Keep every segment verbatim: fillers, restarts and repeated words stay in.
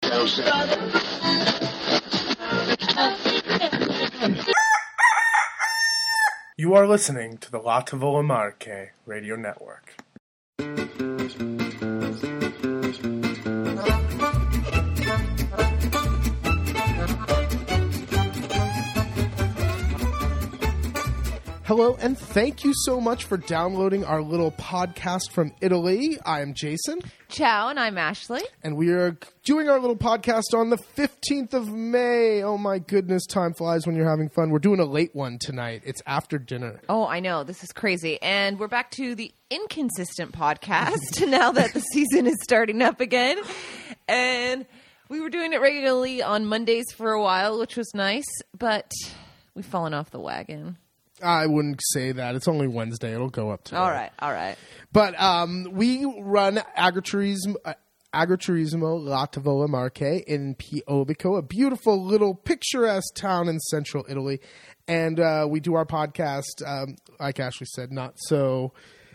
You are listening to the La Tavola Marche Radio Network. Hello, and thank you so much for downloading our little podcast from Italy. I am Jason. Ciao, and I'm Ashley. And we are doing our little podcast on the fifteenth of May. Oh my goodness, time flies when you're having fun. We're doing a late one tonight. It's after dinner. Oh, I know. This is crazy. And we're back to the inconsistent podcast now that the season is starting up again. And we were doing it regularly on Mondays for a while, which was nice, but we've fallen off the wagon. I wouldn't say that. It's only Wednesday. It'll go up today. All right, all right. But um, we run Agriturismo, uh, Agriturismo La Tavola Marche in Piobico, a beautiful little picturesque town in central Italy. And uh, we do our podcast, um, like Ashley said, not so...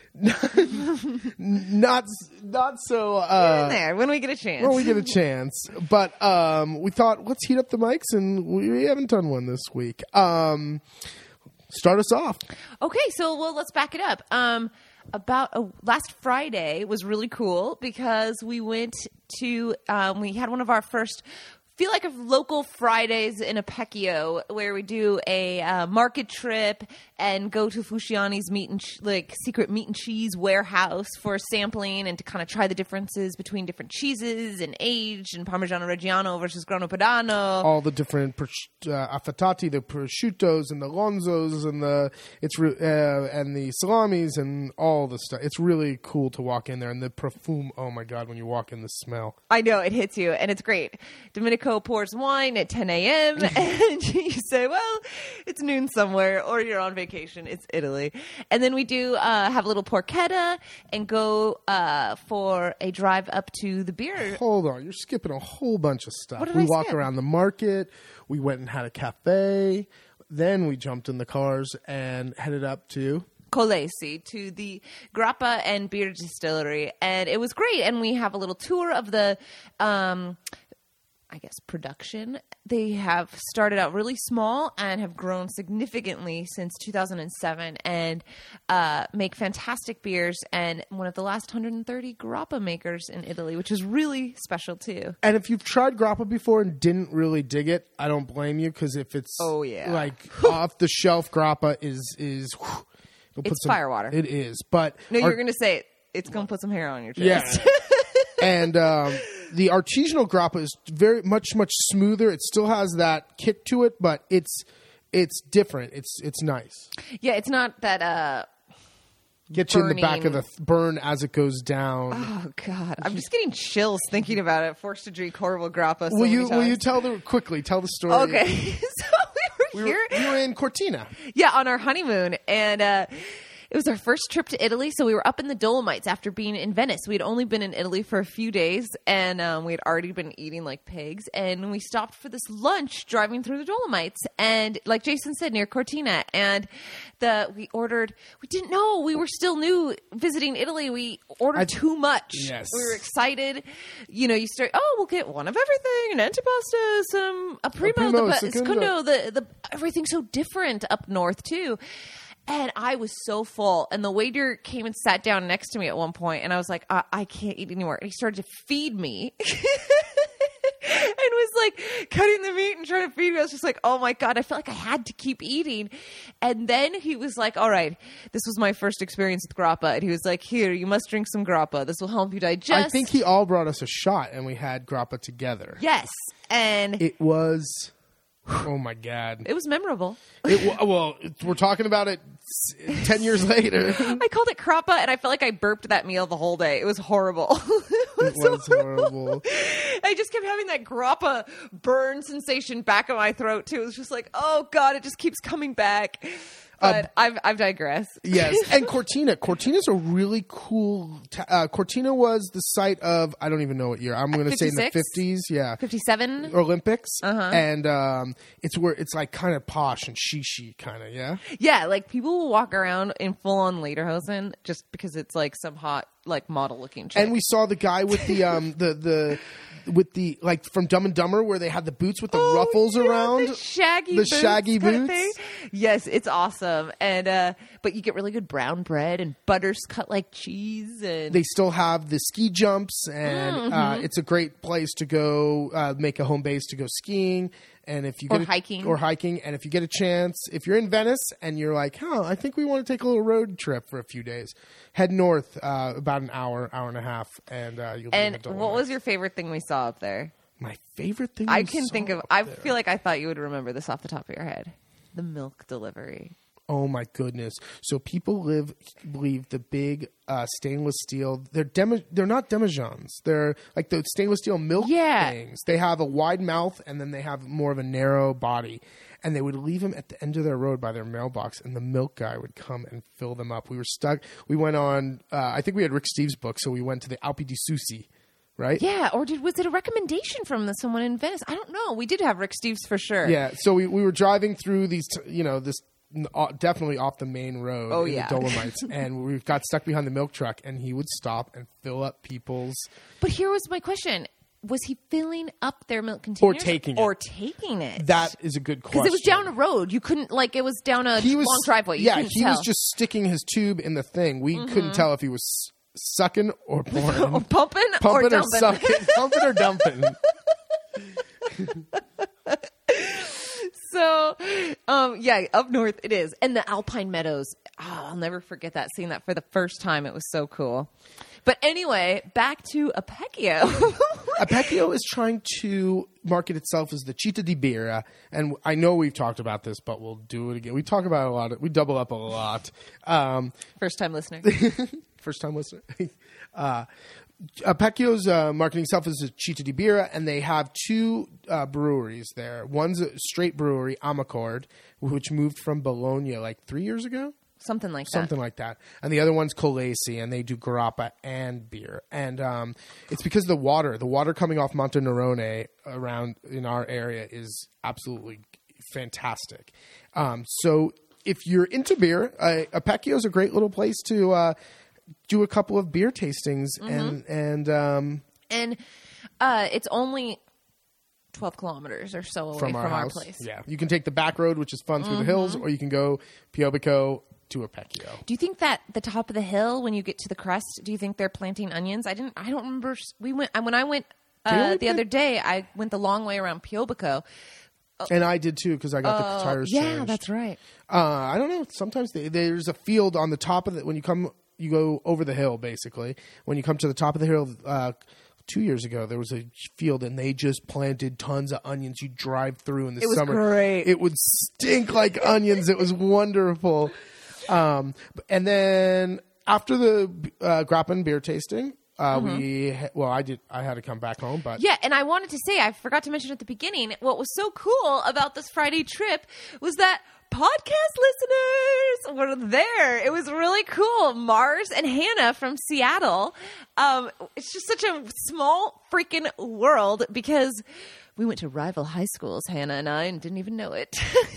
not not so uh, in there when we get a chance. When we get a chance. But um, we thought, let's heat up the mics, and we haven't done one this week. Um... Start us off. Okay, so well, let's back it up. Um, about a, last Friday was really cool because we went to um, we had one of our first. Feel like a local Fridays in Apecchio where we do a uh, market trip and go to Fusciani's meat and ch- like secret meat and cheese warehouse for sampling and to kind of try the differences between different cheeses and aged and Parmigiano Reggiano versus Grana Padano. All the different uh, affettati, the prosciuttos and the lonzos and the it's re- uh, and the salamis and all the stuff. It's really cool to walk in there, and the perfume. Oh my God, when you walk in, the smell. I know, it hits you, and it's great. Domenico pours wine at ten a.m. and you say, well, it's noon somewhere, or you're on vacation. It's Italy. And then we do uh, have a little porchetta and go uh, for a drive up to the beer. Hold on. You're skipping a whole bunch of stuff. What did we I walked skip? around the market. We went and had a cafe. Then we jumped in the cars and headed up to... Colesi, to the Grappa and Beer Distillery. And it was great. And we have a little tour of the... Um, I guess, production. They have started out really small and have grown significantly since two thousand seven and uh, make fantastic beers and one of the last one hundred thirty grappa makers in Italy, which is really special too. And if you've tried grappa before and didn't really dig it, I don't blame you, because if it's oh, yeah. like off the shelf grappa is is whew, it's some, firewater. It is, but no, our, you're going to say it. It's going to put some hair on your chest. Yeah, and. Um, The artisanal grappa is very much, much smoother. It still has that kick to it, but it's it's different. It's it's nice. Yeah, it's not that uh, Get you burning. in the back of the th- burn as it goes down. Oh God, I'm just getting chills thinking about it. Forced to drink horrible grappa. So will you many times. will you tell the quickly tell the story? Okay, so we were We here. were, we were in Cortina. Yeah, on our honeymoon, and uh, it was our first trip to Italy. So we were up in the Dolomites after being in Venice. We had only been in Italy for a few days, and um, we had already been eating like pigs. And we stopped for this lunch driving through the Dolomites, and like Jason said, near Cortina. And the we ordered. We didn't know we were still new visiting Italy. We ordered I, too much. Yes, we were excited. You know, you start. Oh, we'll get one of everything: an antipasta, some a primo, a primo the secondo. secondo, the the everything's so different up north too. And I was so full. And the waiter came and sat down next to me at one point, and I was like, I, I can't eat anymore. And he started to feed me. And was like cutting the meat and trying to feed me. I was just like, oh my God, I felt like I had to keep eating. And then he was like, all right, this was my first experience with grappa. And he was like, here, you must drink some grappa. This will help you digest. I think he all brought us a shot, and we had grappa together. Yes. And it was... Oh my God! It was memorable. It, well, we're talking about it ten years later. I called it crappa, and I felt like I burped that meal the whole day. It was horrible. it was, it was horrible. horrible. I just kept having that grappa burn sensation back in my throat too. It was just like, oh God, it just keeps coming back. But uh, I've I've digressed. Yes, and Cortina. Cortina's a really cool. Ta- uh, Cortina was the site of I don't even know what year. I'm going to say in the fifties. Yeah, fifty-seven Olympics. Uh-huh. And um, it's where it's like kind of posh and shishi kind of. Yeah. Yeah, like people will walk around in full on lederhosen just because it's like some hot like model looking chick. And we saw the guy with the um the the with the like from Dumb and Dumber where they had the boots with the Oh, ruffles yeah, around, the shaggy, the boots shaggy kind of boots. thing. Yes, it's awesome, and uh, but you get really good brown bread and butters cut like cheese, and They still have the ski jumps, and Mm-hmm. uh, it's a great place to go uh, make a home base to go skiing. And if you Or get a- hiking. or hiking, and if you get a chance, if you're in Venice and you're like, "Huh, I think we want to take a little road trip for a few days," head north uh, about an hour, hour and a half, and uh, you'll. Be in and the what Dolomites. was your favorite thing we saw up there? my favorite thing? I we can saw think of. up I there? feel like I thought you would remember this off the top of your head. The milk delivery. Oh my goodness! So people live believe the big uh, stainless steel. They're demi, They're not demijohns. They're like the stainless steel milk Yeah. things. They have a wide mouth and then they have more of a narrow body. And they would leave them at the end of their road by their mailbox, and the milk guy would come and fill them up. We were stuck. We went on. Uh, I think we had Rick Steves' book, so we went to the Alpi di Susi, right? Yeah, or did was it a recommendation from the, someone in Venice? I don't know. We did have Rick Steves for sure. Yeah, so we, we were driving through these, t- you know, this uh, definitely off the main road Oh, in yeah. the Dolomites, and we got stuck behind the milk truck, and he would stop and fill up people's. But here was my question: was he filling up their milk containers taking it. or taking it? That is a good question. Because it was down a road. You couldn't like it was down a He was long driveway. You yeah, couldn't he tell. was just sticking his tube in the thing. We couldn't tell if he was sucking or pouring, Or pumping, or pumping or, dumping. sucking, pumping or dumping. So, um, yeah, up north it is, and the Alpine Meadows. Oh, I'll never forget that. Seeing that for the first time, it was so cool. But anyway, back to Apecchio. Apecchio is trying to market itself as the Città di Birra, and I know we've talked about this, but we'll do it again. We talk about it a lot. We double up a lot. Um, First time listener. first time listener. uh, Apecchio's uh, marketing itself as a Città di Birra, and they have two uh, breweries there. One's a straight brewery, Amacord, which moved from Bologna like three years ago. Something like Something like that. And the other one's Colesi, and they do grappa and beer. And um, it's because the water, the water coming off Monte Nerone around in our area is absolutely fantastic. Um, so if you're into beer, uh, Apecchio is a great little place to uh, do a couple of beer tastings. And, and um, that. And uh, it's only twelve kilometers or so away from, from, our, our, house. place. Yeah. You can take the back road, which is fun through the hills, or you can go Piobico to Apecchio. Do you think that the top of the hill, when you get to the crest, do you think they're planting onions? I didn't. I don't remember. We went when I went They uh, only the plant- other day. I went the long way around Piobico. And I did too because I got the tires Yeah, changed. that's right. Uh, I don't know. Sometimes they, there's a field on the top of it when you come, you go over the hill. Basically, when you come to the top of the hill, uh, two years ago there was a field and they just planted tons of onions. You drive through in the It was summer. great. It would stink like onions. It was wonderful. Um, and then after the uh, Grappen beer tasting, uh, we ha- well, I did. I had to come back home, but Yeah, and I wanted to say, I forgot to mention at the beginning, what was so cool about this Friday trip was that podcast listeners were there. It was really cool. Mars and Hannah from Seattle. Um, it's just such a small freaking world because we went to rival high schools, Hannah and I, and didn't even know it.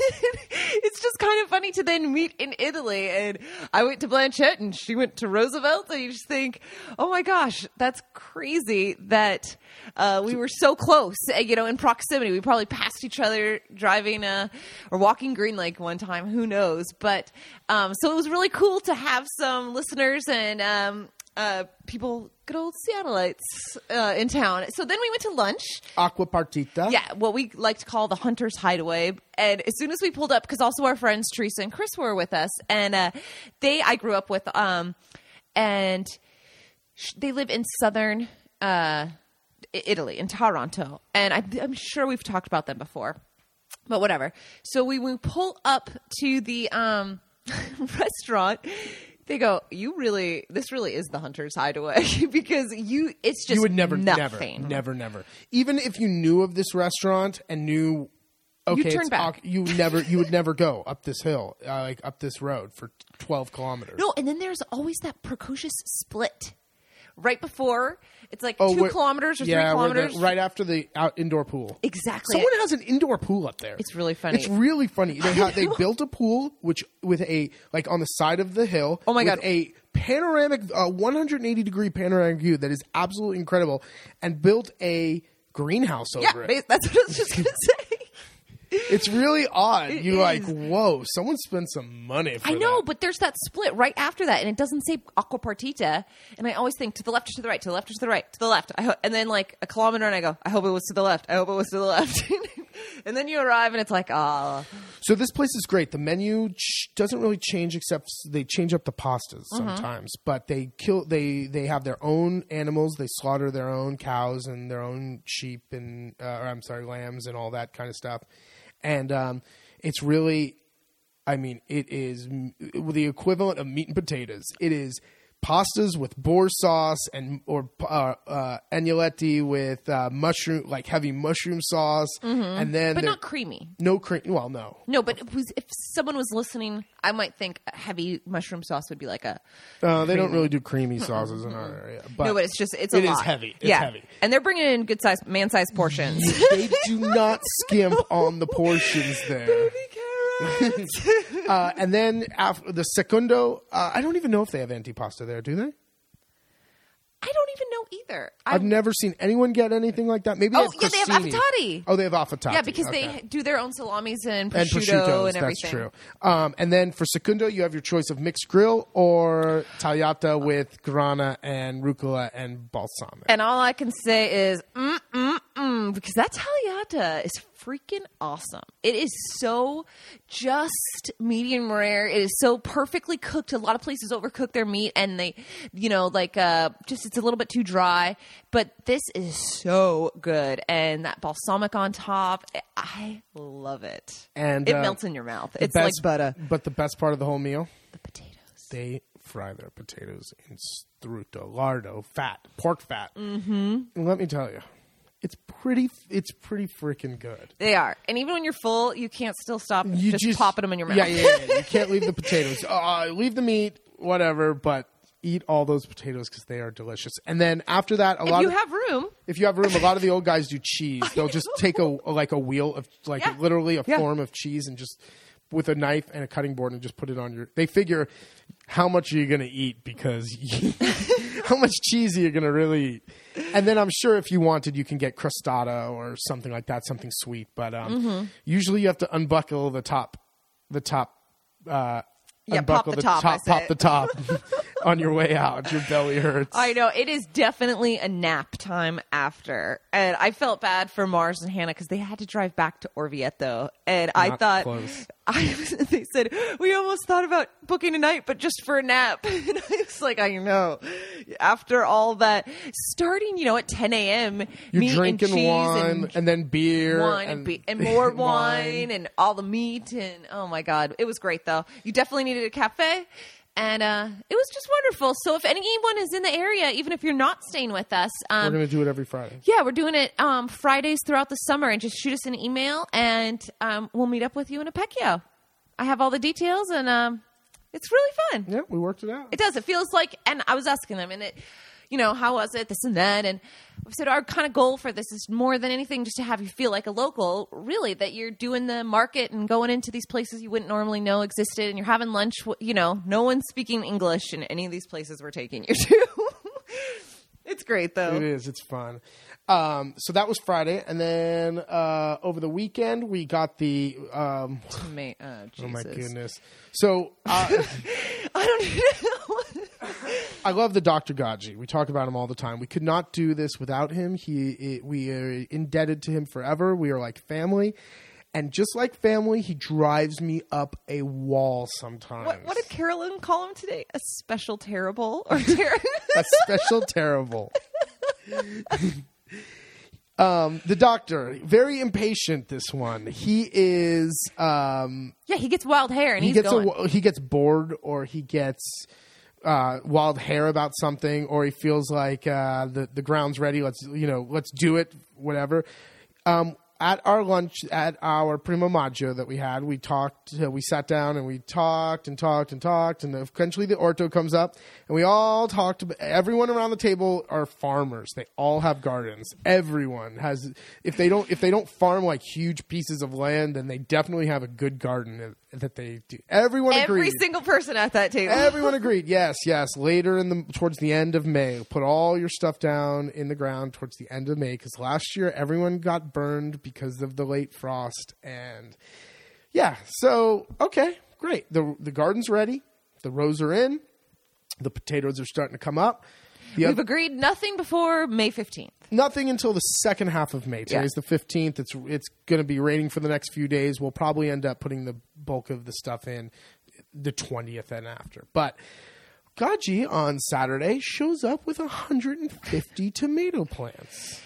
It's just kind of funny to then meet in Italy. And I went to Blanchette and she went to Roosevelt. And you just think, oh my gosh, that's crazy that uh, we were so close, uh, you know, in proximity. We probably passed each other driving uh, or walking Green Lake one time. Who knows? But um, so it was really cool to have some listeners and um, uh, people, good old Seattleites uh, in town. So then we went to lunch. Aqua Partita. Yeah, what we like to call the Hunter's Hideaway. And as soon as we pulled up, because also our friends Teresa and Chris were with us, and uh, they I grew up with, um, and sh- they live in southern uh, I- Italy, in Taranto. And I, I'm sure we've talked about them before, but whatever. So we, we pull up to the um, restaurant. They go, you really, this really is the Hunter's Hideaway because you, it's just You would never, nothing. never, never, never. Even if you knew of this restaurant and knew, okay, turn it's back. Aqu- you never, you would never go up this hill, uh, like up this road for twelve kilometers. No, and then there's always that precocious split right before. It's like Oh, two where- kilometers or yeah, three where the- kilometers. right after the out indoor pool. Exactly. Someone has an indoor pool up there. It's really funny. It's really funny. They ha- they built a pool which with a like on the side of the hill. Oh my with God. A panoramic, uh, one hundred eighty degree panoramic view that is absolutely incredible, and built a greenhouse Yeah, over it. that's what I was just going to say. It's really odd. It You're is. like, whoa, someone spent some money for I know, that. but there's that split right after that, and it doesn't say Aqua Partita. And I always think to the left or to the right, to the left or to the right, to the left. I ho- and then like a kilometer, and I go, I hope it was to the left. I hope it was to the left. And then you arrive, and it's like, ah. So this place is great. The menu ch- doesn't really change, except they change up the pastas sometimes. But they kill. They they have their own animals. They slaughter their own cows and their own sheep and uh, or I'm sorry, lambs and all that kind of stuff. And um, it's really, I mean, it is m- the equivalent of meat and potatoes. It is pastas with boar sauce and or uh, uh, agnolotti with uh, mushroom, like heavy mushroom sauce, and then But there- not creamy. no cream. Well, no. No, but it was, if someone was listening, I might think a heavy mushroom sauce would be like a. Uh, they don't really do creamy sauces in our area. But No, but it's just it's a it is lot. heavy. It's yeah. heavy. And they're bringing in good size, man sized portions. they do not skimp on the portions there. Uh, and then after the secondo, uh, I don't even know if they have antipasta there. Do they? I don't even know either. I've never seen anyone get anything like that. Maybe Oh, they have yeah, they have crostini. affettati. Oh, they have affettati. Yeah, because Okay. they do their own salamis and prosciutto and prosciuttos. and everything. That's true. Um, and then for secondo, you have your choice of mixed grill or tagliata with grana and rucola and balsamic. And all I can say is, mm, mm, mm, because that tagliata is freaking awesome. It is so just medium rare. It is so perfectly cooked. A lot of places overcook their meat and they, you know, like uh, just it's a little bit too dry. But this is so good. And that balsamic on top, I love it. And, it uh, melts in your mouth. The It's like best- butter. But the best part of the whole meal, The potatoes. they fry their potatoes in strutto, lardo, fat, pork fat. Mm-hmm. And let me tell you, it's pretty. It's pretty freaking good. They are. And even when you're full, you can't still stop You just, popping them in your mouth. Yeah, yeah, yeah. You can't leave the potatoes. Uh, leave the meat, whatever, but eat all those potatoes because they are delicious. And then after that, a If lot you of have room, if you have room, a lot of the old guys do cheese. They'll just take a like a wheel of like Yeah. literally a Yeah. form of cheese and just with a knife and a cutting board and just put it on your. They figure how much are you going to eat because you, how much cheese are you going to really eat. And then I'm sure if you wanted, you can get crostata or something like that, something sweet. But um, Mm-hmm. usually you have to unbuckle the top, the top. Uh, Yeah, unbuckle pop the top, I pop say. the top on your way out. Your belly hurts. I know it is definitely a nap time after, and I felt bad for Mars and Hannah because they had to drive back to Orvieto, and I Not thought, close. I they said we almost thought about booking a night, but just for a nap. And I was like, I know. After all that, starting, you know, at ten a.m., You're meat drinking and cheese wine and, and, then beer wine and, be- and more wine, wine. and all the meat, and oh my god, it was great though. You definitely needed a cafe. And uh, it was just wonderful. So if anyone is in the area, even if you're not staying with us, We're um, going to do it every Friday. yeah, we're doing it um, Fridays throughout the summer. And just shoot us an email, and um, we'll meet up with you in Apecchio. I have all the details, and um, it's really fun. Yeah, we worked it out. It does. It feels like, and I was asking them, and it, you know, how was it, this and that, and we said our kind of goal for this is more than anything just to have you feel like a local, really, that you're doing the market and going into these places you wouldn't normally know existed, and you're having lunch, you know, no one's speaking English in any of these places we're taking you to. It's great, though. It is. It's fun. Um, so that was Friday, and then uh, over the weekend we got the. Um, Ma- oh, oh my Jesus. goodness! So uh, I don't even know. I love the Doctor Gaji. We talk about him all the time. We could not do this without him. He, it, we are indebted to him forever. We are like family, and just like family, he drives me up a wall sometimes. What, what did Carolyn call him today? A special terrible or ter- A special terrible. Um, the doctor, very impatient. This one, he is. Um, Yeah, he gets wild hair and he he's gets going. a, he gets bored, or he gets uh, wild hair about something, or he feels like uh, the the ground's ready. Let's you know, let's do it. Whatever. Um, at our lunch, at our Primo Maggio that we had, we talked. Uh, we sat down and we talked and talked and talked, and eventually the orto comes up, and we all talked. About, everyone around the table are farmers. They all have gardens. Everyone has. If they don't, if they don't farm like huge pieces of land, then they definitely have a good garden at, that they do. Everyone Every agreed. single person at that table. Everyone agreed. Yes, yes. Later in the towards the end of May, put all your stuff down in the ground towards the end of May, because last year everyone got burned because of the late frost. And yeah, so okay, great. The the garden's ready. The rows are in. The potatoes are starting to come up. The We've other, agreed nothing before May fifteenth. nothing until the second half of May. Today's Yeah. the fifteenth. It's it's going to be raining for the next few days. We'll probably end up putting the bulk of the stuff in the twentieth and after. But Gaji on Saturday shows up with one hundred fifty tomato plants.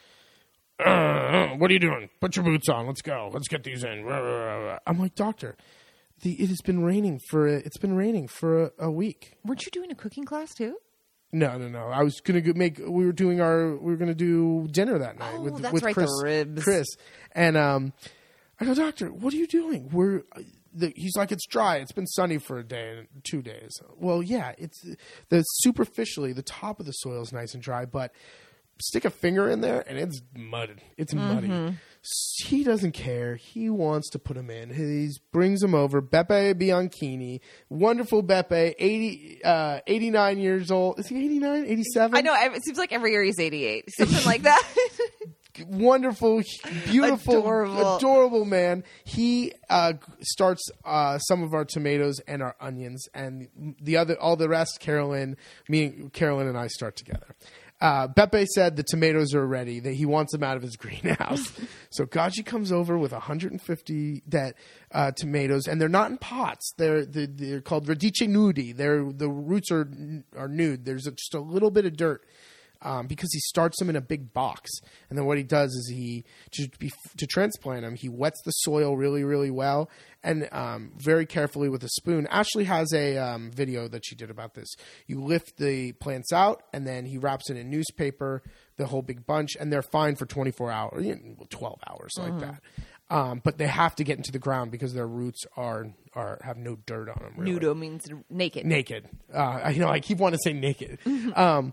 Uh, what are you doing? Put your boots on. Let's go. Let's get these in. I'm like, doctor, the it has been raining for a, it's been raining for a, a week. Weren't you doing a cooking class too? No, no, no. I was gonna go make. We were doing our. We were gonna do dinner that night Oh, with that's with right, Chris. the ribs. Chris and um, I go, doctor, what are you doing? We're. The, he's like, it's dry. It's been sunny for a day and two days. Well, yeah, it's the superficially the top of the soil is nice and dry, but stick a finger in there and it's muddy. It's muddy. Mm-hmm. He doesn't care. He wants to put him in. He brings him over. Beppe Bianchini, wonderful Beppe, eighty, uh, eighty-nine years old. Is he eighty-nine, eighty-seven? I know. It seems like every year he's eighty-eight. Something like that. Wonderful, beautiful, Adorable. adorable man. He uh, starts uh, some of our tomatoes and our onions, and the other, all the rest, Carolyn, me, Carolyn, and I start together. Uh, Beppe said the tomatoes are ready. That he wants them out of his greenhouse. So Gaji comes over with one hundred fifty that uh, tomatoes, and they're not in pots. They're they're, they're called radice nudi. They're the roots are are nude. There's a, just a little bit of dirt. Um, because he starts them in a big box, and then what he does is he to, be, to transplant them, he wets the soil really, really well, and um, very carefully with a spoon. Ashley has a um, video that she did about this. You lift the plants out, and then he wraps it in newspaper, the whole big bunch, and they're fine for twenty-four hours, you know, twelve hours, like that. Um, but they have to get into the ground because their roots are are have no dirt on them. Really. Nudo means naked. Naked. Uh, you know, I keep wanting to say naked. Um,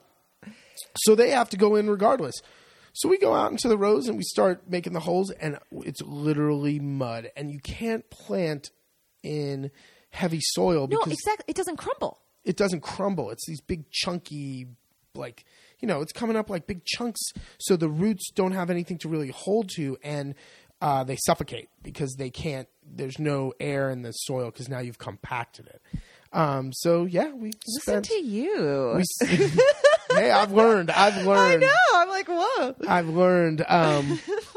So they have to go in regardless. So we go out into the rows and we start making the holes, and it's literally mud. And you can't plant in heavy soil No, because exactly. It doesn't crumble. it doesn't crumble. It's these big chunky, like, you know, it's coming up like big chunks. So the roots don't have anything to really hold to, and uh, they suffocate because they can't, there's no air in the soil because now you've compacted it. Um, so yeah, we Listen spent. to you. We, hey, I've learned. I've I learned. know. I'm like, whoa. I've learned. Um,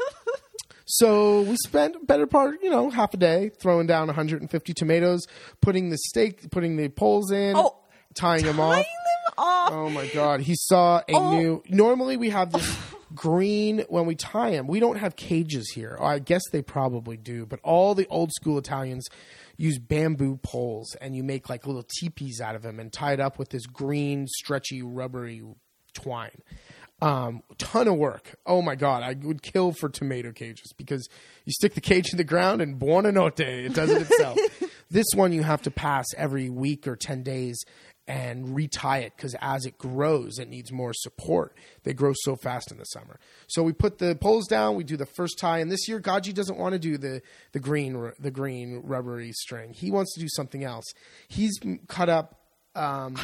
so we spent better part, you know, half a day throwing down one hundred fifty tomatoes, putting the stake, putting the poles in, Oh, tying them Tying off. them off. Oh my God. He saw a Oh. new, normally we have this green when we tie them. We don't have cages here. I guess they probably do, but all the old school Italians use bamboo poles, and you make like little teepees out of them and tie it up with this green, stretchy, rubbery twine. Um, ton of work. Oh my God. I would kill for tomato cages because you stick the cage in the ground and buonanotte, it does it itself. This one you have to pass every week or ten days and retie it because as it grows, it needs more support. They grow so fast in the summer. So we put the poles down. We do the first tie, and this year Gaji doesn't want to do the the green the green rubbery string. He wants to do something else. He's cut up um,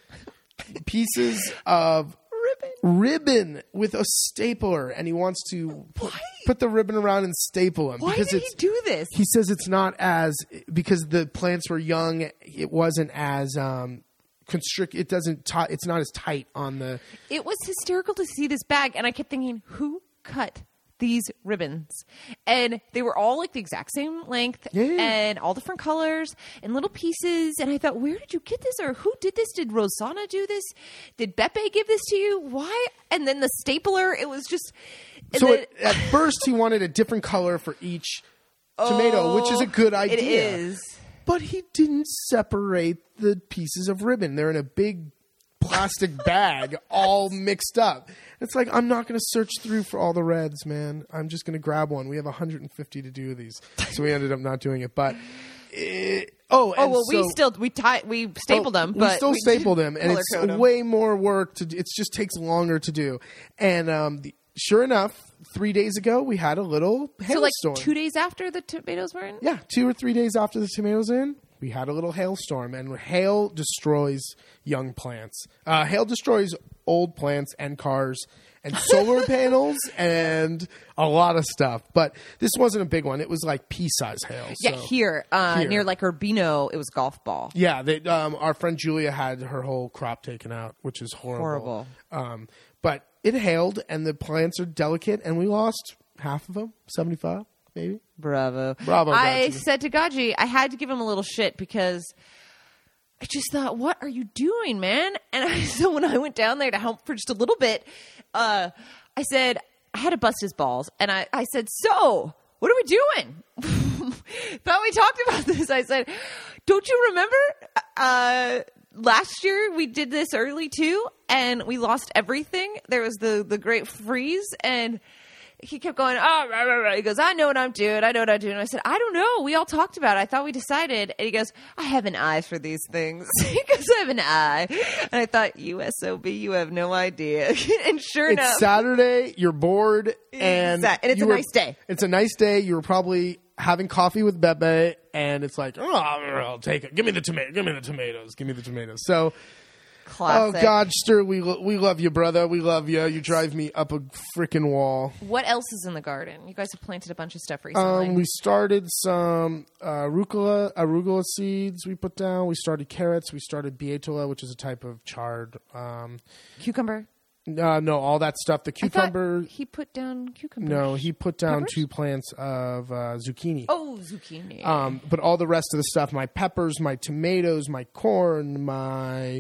pieces of Ribbon. ribbon with a stapler, and he wants to put, put the ribbon around and staple them. Why because did he it's, do this? He says it's not as because the plants were young. It wasn't as um, constrict. It doesn't. T- it's not as tight on the. It was hysterical to see this bag, and I kept thinking, who cut these ribbons? And they were all like the exact same length Yeah, yeah. and all different colors and little pieces. And I thought, where did you get this? Or who did this? Did Rosanna do this? Did Beppe give this to you? Why? And then the stapler, it was just. and So then- it, at first he wanted a different color for each tomato, which is a good idea. It is. But he didn't separate the pieces of ribbon. They're in a big plastic bag all mixed up. It's like, I'm not going to search through for all the reds, man. I'm just going to grab one. We have one hundred fifty to do these. So we ended up not doing it. But, it, oh, Oh, and well, so, we still, we tie, we stapled them, we but still we stapled didn't them, and color it's code 'em. way more work to do. It just takes longer to do. And um, the sure enough, three days ago we had a little So like hailstorm. two days after the tomatoes were in? Yeah, two or three days after the tomatoes were in, we had a little hailstorm, and hail destroys young plants. Uh, hail destroys old plants and cars and solar panels and a lot of stuff. But this wasn't a big one. It was like pea-size hail. Yeah, so- here, uh, Here. near like Urbino, it was golf ball. Yeah, they, um, our friend Julia had her whole crop taken out, which is horrible. Horrible. Um, but it hailed, and the plants are delicate, and we lost half of them, seventy-five maybe. Bravo. Bravo, I Gaji. said to Gaji, I had to give him a little shit because I just thought, what are you doing, man? And I, so when I went down there to help for just a little bit, uh, I said, I had to bust his balls. And I, I said, so what are we doing? Thought we talked about this. I said, don't you remember uh, last year we did this early too? And we lost everything. There was the, the great freeze, and he kept going, oh, rah, rah, rah. He goes, I know what I'm doing. I know what I'm doing. I said, I don't know. We all talked about it. I thought we decided. And he goes, I have an eye for these things. He goes, I have an eye. And I thought, U S O B, you have no idea. And sure It's enough. Saturday, you're bored, and, Exact- and it's you a were- nice day. It's a nice day. You were probably having coffee with Bebe, and it's like, oh, I'll take it. Give me the tomato. Give me the tomatoes. Give me the tomatoes. So, Classic. oh, Godster, we lo- we love you, brother. We love you. You drive me up a freaking wall. What else is in the garden? You guys have planted a bunch of stuff recently. Um, we started some uh, arugula, arugula seeds we put down. We started carrots. We started bietola, which is a type of chard. Um, Cucumber. uh, no, all that stuff. The I thought cucumber. he put down cucumber. No, he put down Peppers? two plants of uh, zucchini. Oh, zucchini. Um, but all the rest of the stuff, my peppers, my tomatoes, my corn, my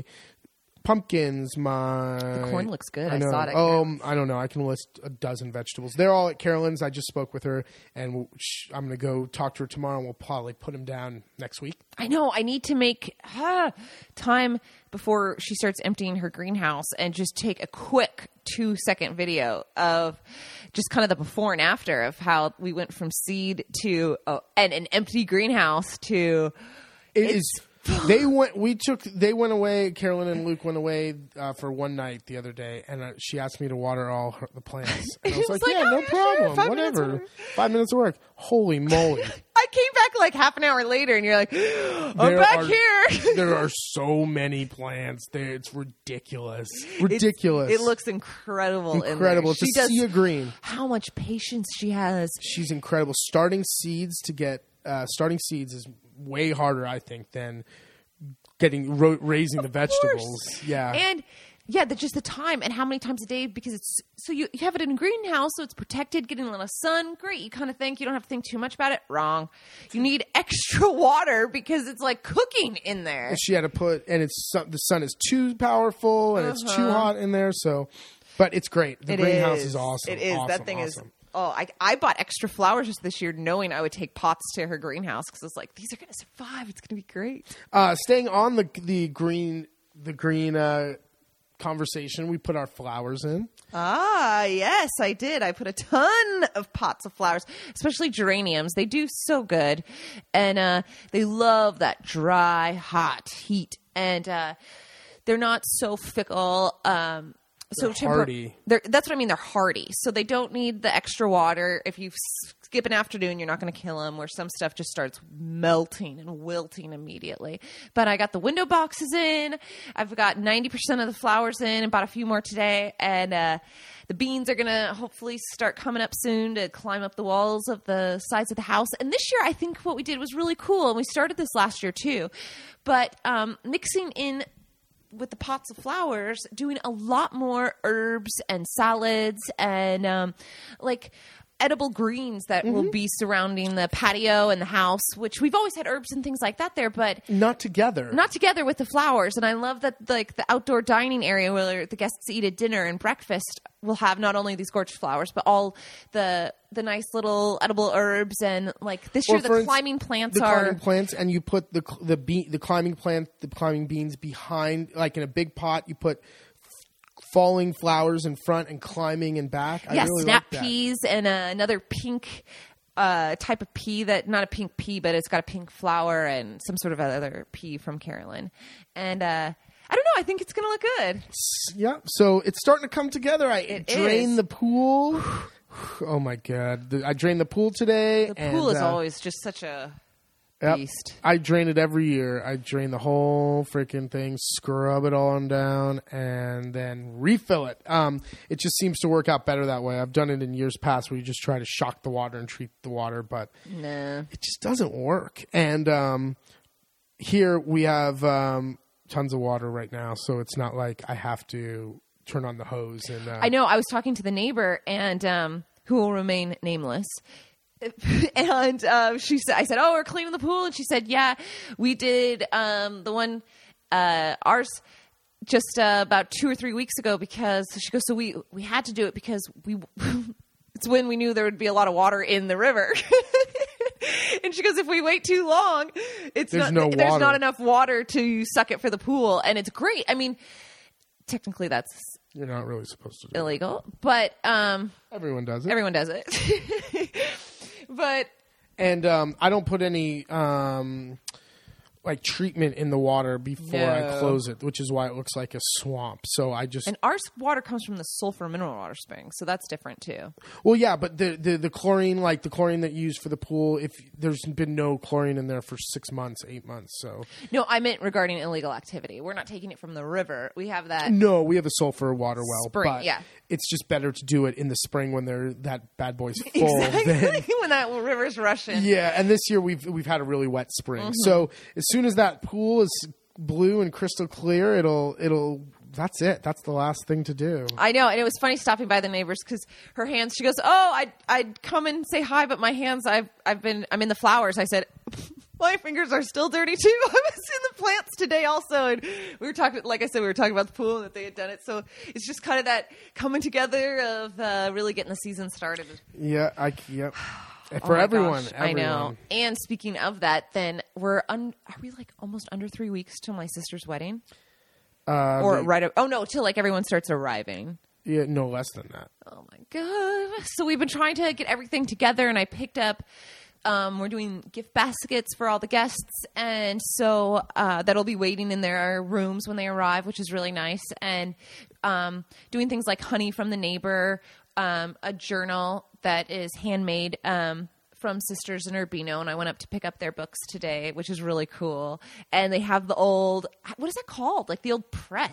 pumpkins, my The corn looks good. I know. saw it at Oh, um, I don't know. I can list a dozen vegetables. They're all at Carolyn's. I just spoke with her, and we'll, sh- I'm going to go talk to her tomorrow, and we'll probably put them down next week. I know. I need to make ah, time before she starts emptying her greenhouse and just take a quick two second video of just kind of the before and after of how we went from seed to oh, and an empty greenhouse to It It's- is. They went. We took. They went away. Carolyn and Luke went away uh, for one night the other day, and uh, she asked me to water all her, the plants. And I was It was like, like, "Yeah, oh, no yeah, sure. problem. Five minutes Whatever. of work." Five minutes of work. Holy moly!" I came back like half an hour later and you're like, I'm There back are- here. There are so many plants there. It's ridiculous. Ridiculous. It looks incredible. incredible. In It's there. a She does sea of green. how much patience she has. She's incredible. Starting seeds to get uh, starting seeds is way harder, I think, than getting ro- raising the vegetables. Yeah. And yeah, the, just the time and how many times a day, because it's so you, you have it in a greenhouse, so it's protected, getting a lot of sun. Great. You kind of think you don't have to think too much about it. Wrong. You need extra water because it's like cooking in there. she had to put, and it's sun- the sun is too powerful and it's too Uh-huh. hot in there. So, but it's great. The It greenhouse is, awesome. It is. Awesome, That thing awesome. is. Oh, I, I bought extra flowers just this year, knowing I would take pots to her greenhouse because I was like, these are going to survive. It's going to be great. Uh, staying on the the green the green uh, conversation, we put our flowers in. Ah, yes, I did. I put a ton of pots of flowers, especially geraniums. They do so good. And uh, they love that dry, hot heat. And uh, they're not so fickle. Um, so They're temper- hardy. They're, that's what I mean. They're hardy. So they don't need the extra water. If you skip an afternoon, you're not going to kill them, where some stuff just starts melting and wilting immediately. But I got the window boxes in. I've got ninety percent of the flowers in and bought a few more today. And uh, the beans are going to hopefully start coming up soon to climb up the walls of the sides of the house. And this year, I think what we did was really cool. And we started this last year too. But um, mixing in with the pots of flowers, doing a lot more herbs and salads and um, like edible greens that will be surrounding the patio and the house, which we've always had herbs and things like that there, but Not together. not together with the flowers. And I love that like the outdoor dining area where the guests eat at dinner and breakfast will have not only these gorgeous flowers, but all the the nice little edible herbs. And like this Or year, the for ins- climbing plants the are climbing plants, and you put the cl- the be- the climbing plant, the climbing beans behind, like in a big pot. You put falling flowers in front and climbing in back. I yeah, really snap like that. peas and uh, another pink uh, type of pea that not a pink pea, but it's got a pink flower and some sort of other pea from Carolyn. And uh, I I don't know. I think it's going to look good. Yeah. So it's starting to come together. I It drained is. the pool. Oh my God. The- I drained the pool today. The pool and, is uh, always just such a Yep. beast. I drain it every year. I drain the whole freaking thing, scrub it all on down, and then refill it. Um, it just seems to work out better that way. I've done it in years past where you just try to shock the water and treat the water, but Nah. it just doesn't work. And um, here we have um, tons of water right now, so it's not like I have to turn on the hose. And uh, I know. I was talking to the neighbor, and um, who will remain nameless. And uh, she said, "I said, oh, we're cleaning the pool," and she said, "Yeah, we did um, the one uh, ours just uh, about two or three weeks ago because she goes, so we we had to do it because we it's when we knew there would be a lot of water in the river." And she goes, if we wait too long, it's There's not no there's water. not enough water to suck it for the pool, and it's great. I mean, technically that's you're not really supposed to do it. illegal, but um, Everyone does it. everyone does it. But And um, I don't put any um, like treatment in the water before I No. close it, which is why it looks like a swamp. So I just and our water comes from the sulfur mineral water spring, so that's different too. well, yeah, but the, the the chlorine, like the chlorine that you use for the pool, if there's been no chlorine in there for six months, eight months, so No, I meant regarding illegal activity. We're not taking it from the river. We have that. no, we have a sulfur water well, Spring, but yeah. it's just better to do it in the spring when they're that bad boy's full. Exactly. Than, When that river's rushing. yeah, and this year we've we've had a really wet spring. Mm-hmm. So as soon as that pool is blue and crystal clear, it'll it'll that's it. That's the last thing to do. I know, and it was funny stopping by the neighbors because her hands. She goes, "Oh, I'd I'd come and say hi, but my hands. I've I've been. I'm in the flowers." I said, "My fingers are still dirty too. I was in the plants today also." And we were talking, like I said, we were talking about the pool and that they had done it. So it's just kind of that coming together of uh, really getting the season started. Yeah, I yep. Oh For my everyone, gosh, everyone. I know. And speaking of that, then we're un- are we like almost under three weeks till my sister's wedding, Uh, or the- right? A- oh no, till like everyone starts arriving. yeah, no less than that. Oh my god! So we've been trying to get everything together, and I picked up. Um, we're doing gift baskets for all the guests, and so uh, that'll be waiting in their rooms when they arrive, which is really nice. And um, doing things like honey from the neighbor, um, a journal that is handmade um, from Sisters in Urbino, and I went up to pick up their books today, which is really cool. And they have the old, what is that called? Like the old press.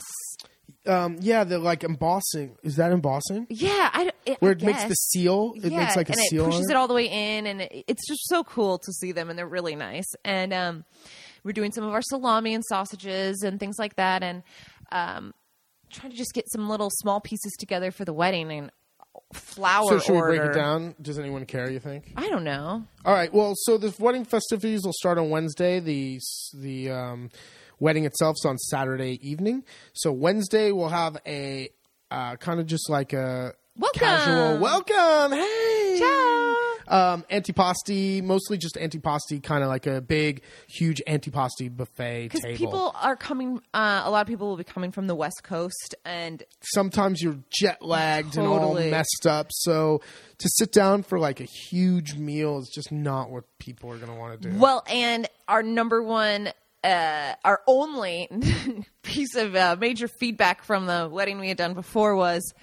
Um, yeah, the like embossing. Is that embossing? Yeah, I, don't- I Where it makes guess. the seal. It yeah, makes like a and seal. it pushes on it all the way in, and it, it's just so cool to see them, and they're really nice. And um, we're doing some of our salami and sausages and things like that, and um, trying to just get some little small pieces together for the wedding and flower So should order. we break it down? Does anyone care? You think? I don't know. All right. Well, so the wedding festivities will start on Wednesday. The the um, wedding itself's on Saturday evening. So Wednesday we'll have a uh, kind of just like a Welcome. casual welcome. Hey, Ciao. Um, antipasti, mostly just antipasti, kind of like a big, huge antipasti buffet Because table. people are coming, uh, a lot of people will be coming from the West Coast, and Sometimes you're jet lagged and all Totally. messed up. So to sit down for like a huge meal is just not what people are going to want to do. well, and our number one, uh, our only piece of uh, major feedback from the wedding we had done before was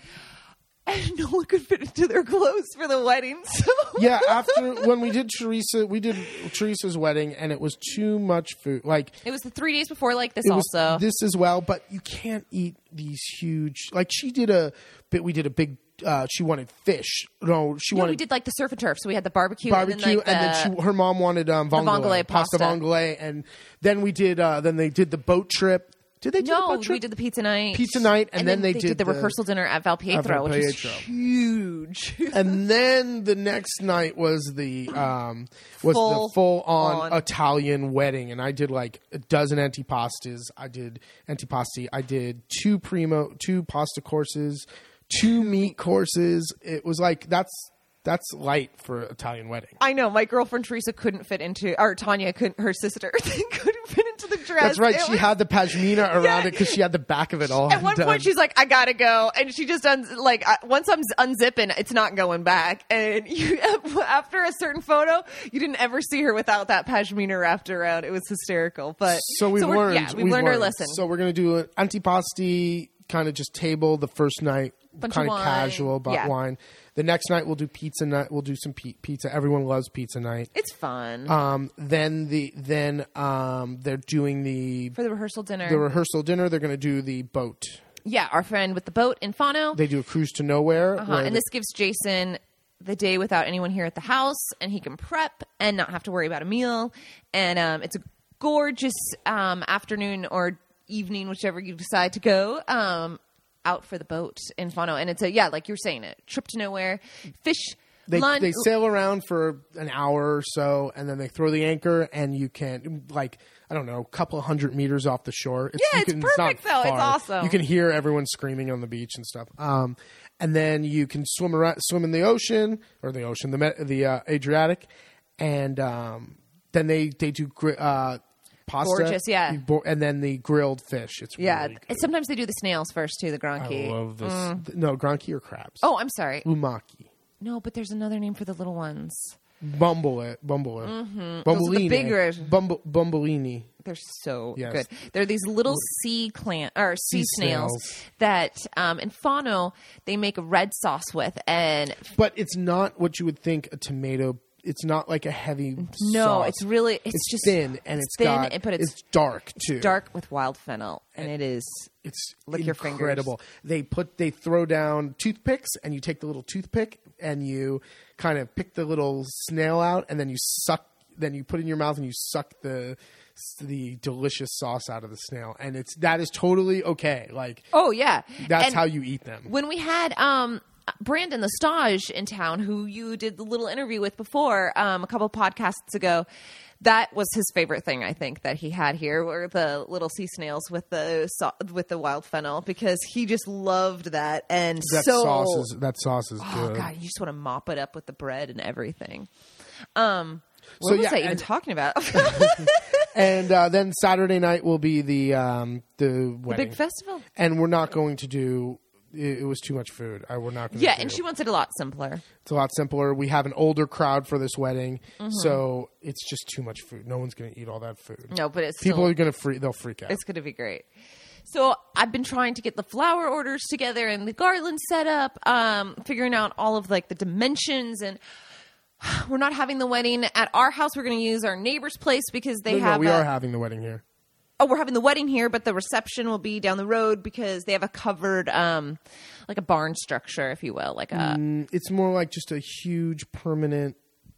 no one could fit into their clothes for the wedding. So Yeah, after when we did Teresa, we did Teresa's wedding, and it was too much food. Like it was the three days before, like this it was also. this as well, but you can't eat these huge. Like she did a bit. We did a big. Uh, she wanted fish. No, she no, wanted we did like the surf and turf. So we had the barbecue, barbecue, and then, like, and the- then she, her mom wanted um, vongole, vongole pasta pasta. vongole, and then we did. Uh, then they did the boat trip. Did they do the no, boat trip? we did the pizza night, Pizza night, and then they they did the, the- rehearsal dinner at Valpietro, which was Valpietro. huge. And then the next night was the um, was Full the full on, on. Italian wedding, and I did like a dozen antipastas. I did antipasti. I did two primo, two pasta courses, two meat courses. It was like that's that's light for an Italian wedding. I know my girlfriend Teresa couldn't fit into, or Tanya couldn't, her sister couldn't fit into into the dress. That's right. It She was- had the pashmina around Yeah. it because she had the back of it all. At one undone. point, she's like, "I gotta go," and she just uns- like uh, once I'm unzipping, it's not going back. And you, after a certain photo, you didn't ever see her without that pashmina wrapped around. It was hysterical. But So we've we're- learned. Yeah, we've, learned, our lesson. So we're going to do an antipasti kind of just table the first night, Bunch kind of of wine. casual, but Yeah. wine. The next night we'll do pizza night. We'll do some pi- pizza. Everyone loves pizza night. It's fun Um, then the then um, they're doing the for the rehearsal dinner. the rehearsal dinner. They're going to do the boat. yeah, our friend with the boat in Fano. They do a cruise to nowhere. Uh-huh. where And they- this gives Jason the day without anyone here at the house, and he can prep and not have to worry about a meal. And um, it's a gorgeous um, afternoon or evening, whichever you decide to go, um, out for the boat in Fano. And it's a, yeah, like you were saying, a trip to nowhere, fish, They, lunch. they sail around for an hour or so, and then they throw the anchor, and you can, like, I don't know, a couple hundred meters off the shore. It's, Yeah, you it's can, perfect, not though. It's far. awesome. You can hear everyone screaming on the beach and stuff. Um, and then you can swim around, swim in the ocean, or the ocean, the Met- the uh, Adriatic, and um, then they, they do gri- uh, pasta. Gorgeous, yeah. You bo- And then the grilled fish. It's yeah. really good. And sometimes they do the snails first, too, the I granchi. love this. No, granchi or crabs. Oh, I'm sorry. Umaki. No, but there's another name for the little ones. Bumble it, bumble it, Mm-hmm. Those are the bumbleini, bigger- Bumble, bumbleini. They're so Yes. good. They're these little sea clam or sea, Sea snails, snails. that um, in Fano they make a red sauce with, and But it's not what you would think a tomato. It's not like a heavy. no, sauce. it's really it's, It's just thin and it's thin, got. but it's, it's dark too. dark with wild fennel, and it is It's Lick your fingers. incredible. They put they throw down toothpicks, and you take the little toothpick and you kind of pick the little snail out, and then you suck. Then you put it in your mouth and you suck the the delicious sauce out of the snail, and it's that is totally okay. Like oh yeah, that's And how you eat them. when we had um, Brandon the Stage in town, who you did the little interview with before um, a couple podcasts ago. That was his favorite thing, I think, that he had here, were the little sea snails with the so- with the wild fennel, because he just loved that. And That so, sauce is that sauce is oh good. god, you just want to mop it up with the bread and everything. Um, what So, was yeah, I even and- talking about? And uh, then Saturday night will be the um, the wedding, Big festival. and we're not going to do. It, it was too much food. I, we're not going. Yeah, do. and she wants it a lot simpler. It's a lot simpler. We have an older crowd for this wedding, Mm-hmm. so it's just too much food. No one's going to eat all that food. No, but it's People still, are going to freak. They'll freak out. it's going to be great. So I've been trying to get the flower orders together and the garland set up, um, figuring out all of like the dimensions, and we're not having the wedding at our house. We're going to use our neighbor's place because they no, no, have. we a- are having the wedding here. oh, we're having the wedding here, but the reception will be down the road because they have a covered, um, like a barn structure, if you will, like a. Mm, it's more like just a huge permanent,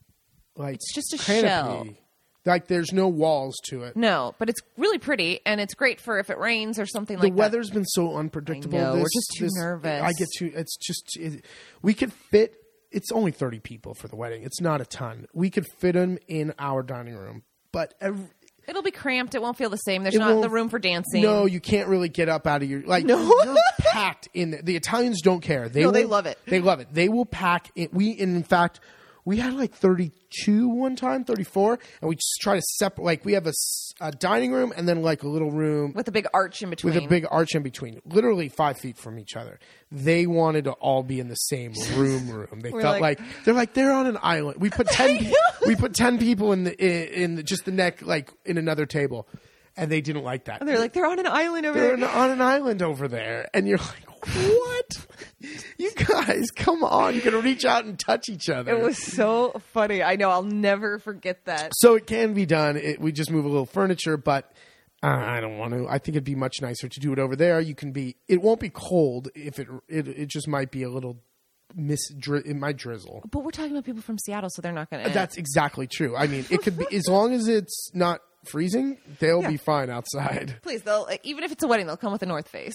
like It's just a canopy. shell. Like there's no walls to it. No, but it's really pretty, and it's great for if it rains or something The like that. weather's been so unpredictable. I know, we're This- just too this- nervous. I get too. It's just it, we could fit. It's only thirty people for the wedding. It's not a ton. We could fit them in our dining room, but every, It'll be cramped. It won't feel the same. There's It not won't- the room for dancing. no, you can't really get up out of your like. No. You're packed in there. The Italians don't care. They No, they will- love it. They love it. They will pack it. We and in fact. We had like thirty-two one time, thirty-four, and we just try to separate. Like we have a, s- a dining room and then like a little room with a big arch in between. with a big arch in between, literally five feet from each other. They wanted to all be in the same room. Room. They We're felt like- like, they're like they're on an island. We put ten. pe- we put ten people in the in, in the, just the neck, like in another table, and they didn't like that. They're like, they're on an island over They're there. on, on an island over there, and you're like, what? You guys, come on! You're gonna reach out and touch each other. It was so funny. I know. I'll never forget that. So it can be done. It, we just move a little furniture, but uh, I don't want to. I think it'd be much nicer to do it over there. You can be. It won't be cold if it. It, it just might be a little miss. Dri- it might drizzle. But we're talking about people from Seattle, so they're not going to. That's exactly true. I mean, it could be as long as it's not freezing. They'll Yeah. be fine outside. Please, they'll even if it's a wedding, they'll come with a North Face.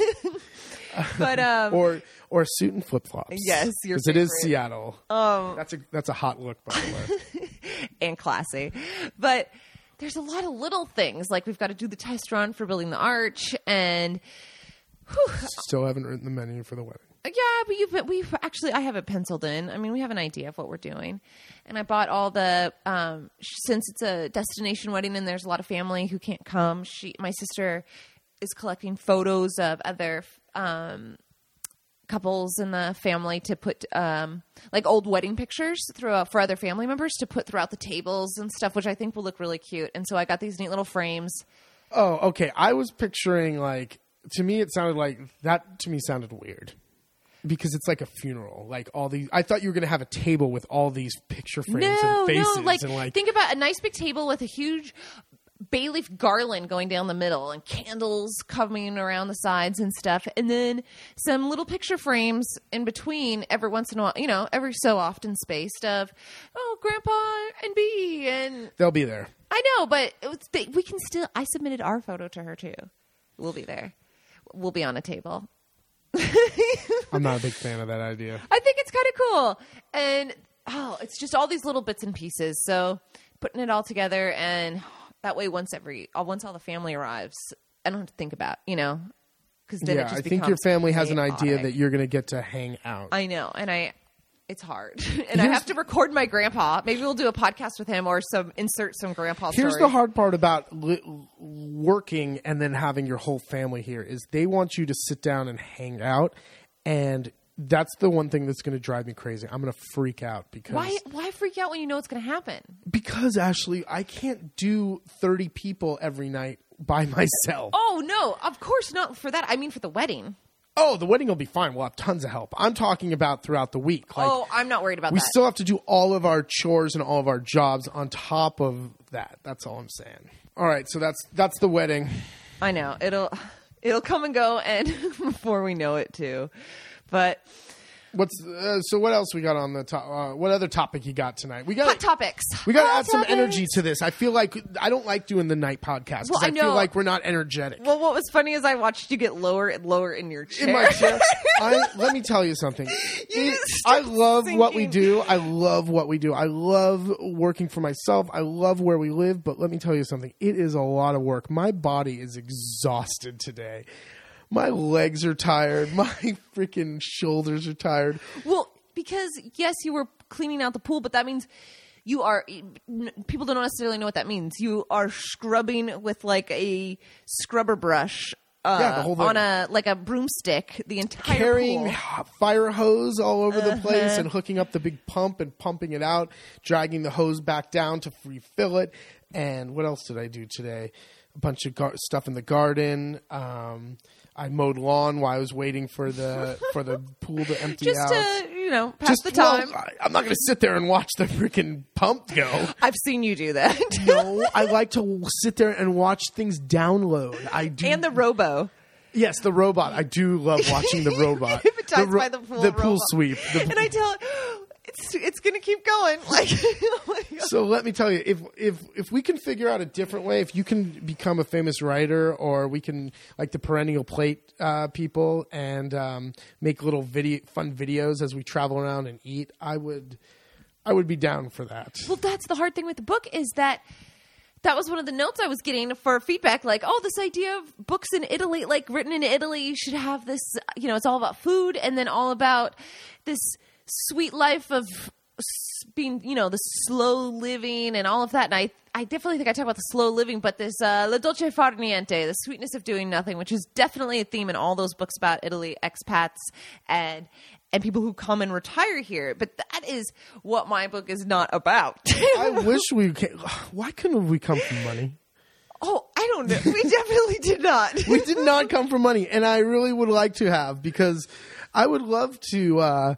But um, Or or a suit and flip flops. Yes, your because it is favorite. Seattle. um, That's a that's a hot look, by the way. and classy. But there's a lot of little things like we've got to do the test run for building the arch, and Still haven't written the menu for the wedding. Yeah, but you've we've actually I have it penciled in. I mean, we have an idea of what we're doing, and I bought all the um, since it's a destination wedding and there's a lot of family who can't come. She, my sister, is collecting photos of other um, couples in the family to put um, like old wedding pictures throughout for other family members to put throughout the tables and stuff, which I think will look really cute. And so I got these neat little frames. Oh, okay. I was picturing like to me it sounded like that. To me, sounded weird. Because it's like a funeral, like all these. I thought you were going to have a table with all these picture frames no, and faces. No, like, and like think about a nice big table with a huge bay leaf garland going down the middle and candles coming around the sides and stuff, and then some little picture frames in between every once in a while. You know, every so often spaced of oh, Grandpa and B, and they'll be there. I know, but it was, they, we can still. I submitted our photo to her too. We'll be there. We'll be on a table. I'm not a big fan of that idea. I think it's kind of cool. And, oh, it's just all these little bits and pieces. So putting it all together, and that way once every, once all the family arrives, I don't have to think about, you know, because then yeah, it just I think your family has an idea chaotic. that you're going to get to hang out. I know. And I, it's hard. And here's, I have to record my grandpa. Maybe we'll do a podcast with him or some insert some grandpa Here's stories. the hard part about li- working and then having your whole family here is they want you to sit down and hang out. And that's the one thing that's going to drive me crazy. I'm going to freak out because why? Why freak out when you know it's going to happen? Because Ashley, I can't do thirty people every night by myself. Oh no, of course not for that. I mean for the wedding. Oh, the wedding will be fine. We'll have tons of help. I'm talking about throughout the week. Like, oh, I'm not worried about we that. We still have to do all of our chores and all of our jobs on top of that. That's all I'm saying. All right, so that's that's the wedding. I know it'll it'll come and go, and before we know it, too. But what's uh, so? What else we got on the top? Uh, what other topic you got tonight? We got hot topics. We got to hot add some topics. energy to this. I feel like I don't like doing the night podcast because well, I, I know. feel like we're not energetic. Well, what was funny is I watched you get lower and lower in your chair. In my chair. I, let me tell you something. You It, I love sinking. what we do. I love what we do. I love working for myself. I love where we live. But let me tell you something. It is a lot of work. My body is exhausted today. My legs are tired. My freaking shoulders are tired. Well, because yes, you were cleaning out the pool, but that means you are. People don't necessarily know what that means. You are scrubbing with like a scrubber brush. Uh, Yeah, the whole thing. On a like a broomstick, the entire Carrying pool. fire hose all over the Uh-huh. place and hooking up the big pump and pumping it out, dragging the hose back down to refill it. And what else did I do today? A bunch of gar- stuff in the garden. Um, I mowed lawn while I was waiting for the for the pool to empty Just out. to you know pass Just the time. Well, I, I'm not going to sit there and watch the freaking pump go. I've seen you do that. No, I like to sit there and watch things download. I do, And the robo. Yes, the robot. I do love watching the robot. Hypnotized the ro- by the pool the pool robot. sweep. The, And I tell it, it's it's going to keep going. Like, oh my God. So let me tell you, if if if we can figure out a different way, if you can become a famous writer, or we can like the Perennial Plate uh, people and um, make little video, fun videos as we travel around and eat, I would, I would be down for that. Well, that's the hard thing with the book is that that was one of the notes I was getting for feedback. Like, oh, this idea of books in Italy, like written in Italy, you should have this. You know, it's all about food, and then all about this sweet life of being, you know, the slow living and all of that. And I, I definitely think I talk about the slow living, but this uh, la dolce far niente, the sweetness of doing nothing, which is definitely a theme in all those books about Italy, expats, and and people who come and retire here. But that is what my book is not about. I wish we. Can, why couldn't we come from money? Oh, I don't know. We definitely did not. We did not come from money, and I really would like to have because I would love to. Uh,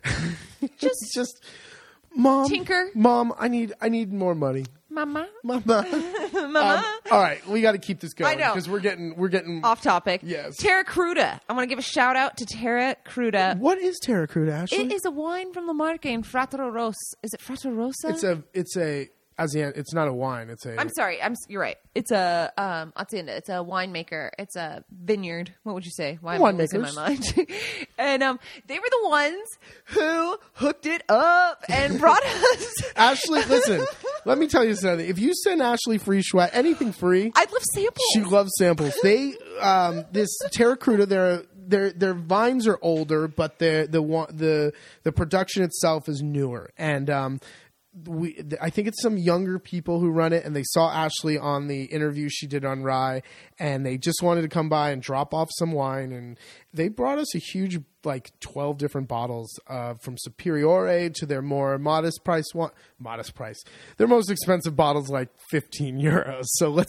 Just, just, mom, tinker. mom. I need, I need more money, Mama, mama. Mama. Um, all right, we got to keep this going I know. because we're getting, we're getting Off topic. Yes. Terra Cruda. I want to give a shout out to Terra Cruda. What is Terra Cruda, Ashley? It is a wine from La Marca in Fratero Rosso. Is it Fratero Rosso? It's a, it's a, Azienda. It's not a wine. It's a. I'm sorry. I'm. You're right. It's a um, hacienda. It's a winemaker. It's a vineyard. What would you say? Winemaker's in my Winemakers. mind. And um, they were the ones who hooked it up and brought us. Ashley, listen. Let me tell you something. If you send Ashley free schwa anything free, I'd love samples. she loves samples. They, um, this Terra Cruda, they're their their vines are older, but the the wa- the the production itself is newer, and um, we I think it's some younger people who run it, and they saw Ashley on the interview she did on Rye, and they just wanted to come by and drop off some wine, and they brought us a huge like twelve different bottles uh, from Superiore to their more modest price one modest price their most expensive bottles like fifteen euros. So let's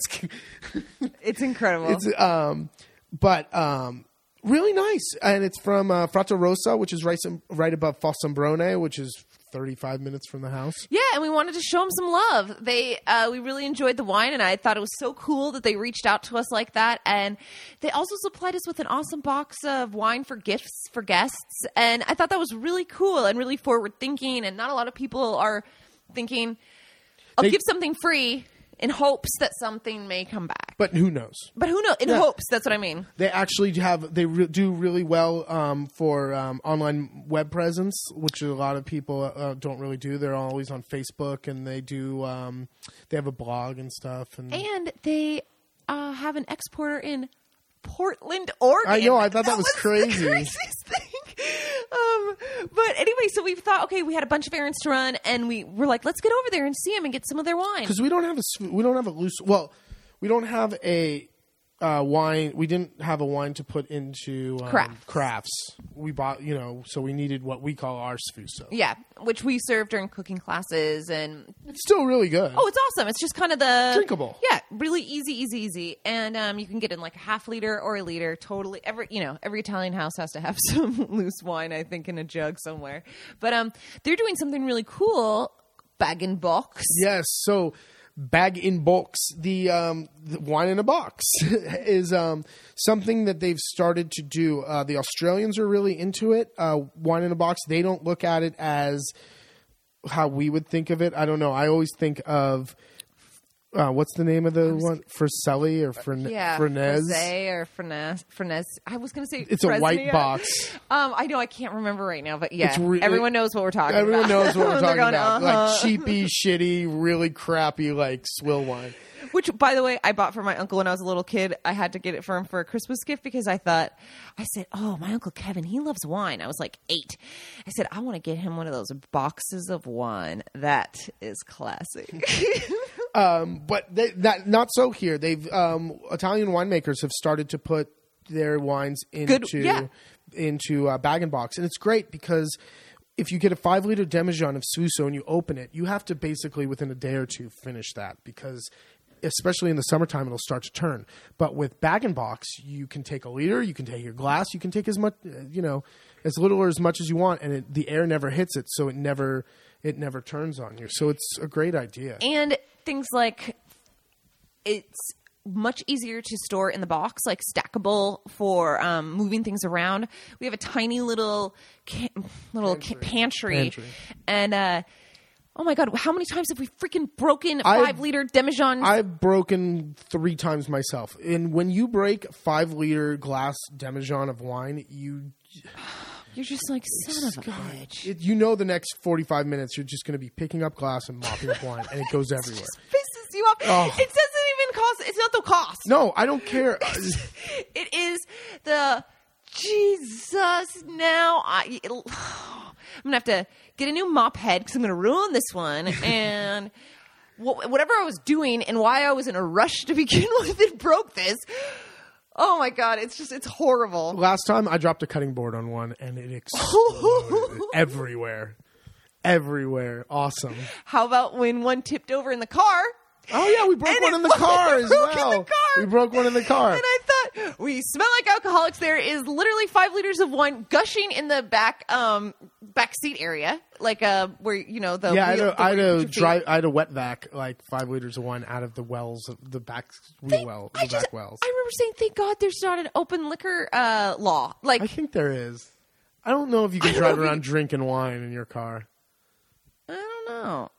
It's incredible. it's um but um really nice, and it's from uh, Frato Rosa, which is right right above Fossombrone, which is thirty-five minutes from the house. Yeah, and we wanted to show them some love. They, uh, we really enjoyed the wine, and I thought it was so cool that they reached out to us like that. And they also supplied us with an awesome box of wine for gifts for guests. And I thought that was really cool and really forward thinking. And not a lot of people are thinking, I'll They- give something free in hopes that something may come back. But who knows? But who knows? In Yeah. hopes, that's what I mean. They actually have they re- do really well um, for um, online web presence, which a lot of people uh, don't really do. They're always on Facebook, and they do um, they have a blog and stuff. And And they uh, have an exporter in Portland, Oregon. I know, I thought that was crazy. The craziest thing. Um, but anyway, so we thought, okay, we had a bunch of errands to run, and we were like, let's get over there and see them and get some of their wine. because we don't have a sw- we don't have a loose well we don't have a uh, wine. We didn't have a wine to put into um, Crafts. crafts. We bought, you know, so we needed what we call our sfuso. Yeah, which we serve during cooking classes, and It's still really good. oh, it's awesome. It's just kind of the Drinkable. Yeah, really easy, easy, easy, and um, you can get in like a half liter or a liter. Totally, every you know, every Italian house has to have some loose wine, I think, in a jug somewhere. But um, they're doing something really cool, bag and box. Yes, so bag in box, the, um, the wine in a box is um, something that they've started to do. Uh, the Australians are really into it. Uh, wine in a box, they don't look at it as how we would think of it. I don't know. I always think of uh, what's the name of the one? Friselli or Ferne- Yeah, Fernez? Frisé or Fernez. Fernez. I was going to say It's a white Fresnea. box. Um, I know I can't remember right now, but yeah, It's re- everyone knows what we're talking Everyone about. knows what we're They're talking going, about. uh-huh. Like cheapy, shitty, really crappy, like swill wine. Which, by the way, I bought for my uncle when I was a little kid. I had to get it for him for a Christmas gift because I thought, I said, oh, my Uncle Kevin, he loves wine. I was like eight. I said, I want to get him one of those boxes of wine. That is classic. Um, but they, that not so here. They've um, Italian winemakers have started to put their wines into Good- yeah. into uh, bag and box, and it's great because if you get a five liter demijohn of Suso and you open it, you have to basically within a day or two finish that because. Especially in the summertime, it'll start to turn. But with bag and box, you can take a liter, you can take your glass, you can take as much, uh, you know, as little or as much as you want, and it, the air never hits it, so it never, it never turns on you. So it's a great idea. And things like it's much easier to store in the box, like stackable for um, moving things around. We have a tiny little ca- little pantry, ca- pantry. Pantry. and uh, oh my god, how many times have we freaking broken I've- five liter demijohns? I've broken three times myself. And when you break five liter glass demijohn of wine, you You're just like son of a bitch. it, you know the next forty-five minutes you're just going to be picking up glass and mopping up wine, and it goes everywhere. Pisses you off. Oh. It doesn't even cost. It's not the cost. No, I don't care. It is the Jesus. Now I, it'll, I'm gonna have to get a new mop head because I'm gonna ruin this one. And wh- whatever I was doing and why I was in a rush to begin with, it broke this. Oh my god! It's just it's horrible. Last time I dropped a cutting board on one, and it exploded everywhere, everywhere. Awesome. How about when one tipped over in the car? Oh yeah, we broke And one it in the car as broke in well. the car. We broke one in the car. And I thought, we smell like alcoholics. There is literally five liters of wine gushing in the back um, back seat area, like uh, where you know the Yeah, I had, wheel, a, I, had the wheel a you put your dry, feet. I had a wet vac, like five liters of wine out of the wells, of the back wheel well, the I just, back wells. I remember saying, "Thank God there's not an open liquor uh, law." Like, I think there is. I don't know if you can I don't drive know if around drinking wine in your car. I don't know.